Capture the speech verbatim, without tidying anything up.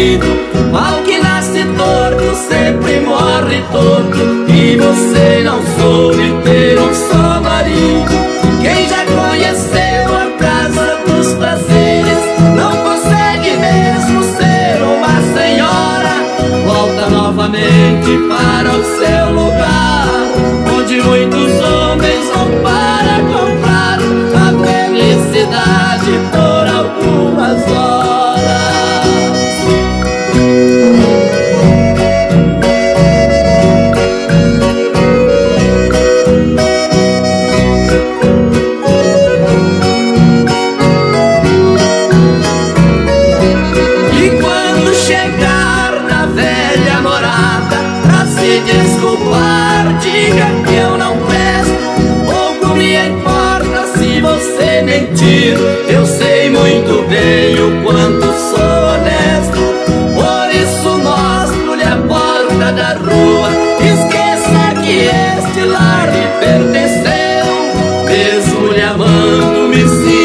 marido. Mal que nasce torto sempre morre torto, e você não soube ter um só marido. Quem já conheceu a casa dos prazeres não consegue mesmo ser uma senhora. Volta novamente para o seu lugar, onde muitos homens vão para comprar a felicidade por algumas horas. E quando chegar na velha morada, pra se desculpar, diga que eu não presto. Pouco me importa se você mentir, eu sei muito bem o quanto sou honesto. Por isso mostro-lhe a porta da rua. Esqueça que este lar lhe pertenceu. Mesmo lhe amando, me sinto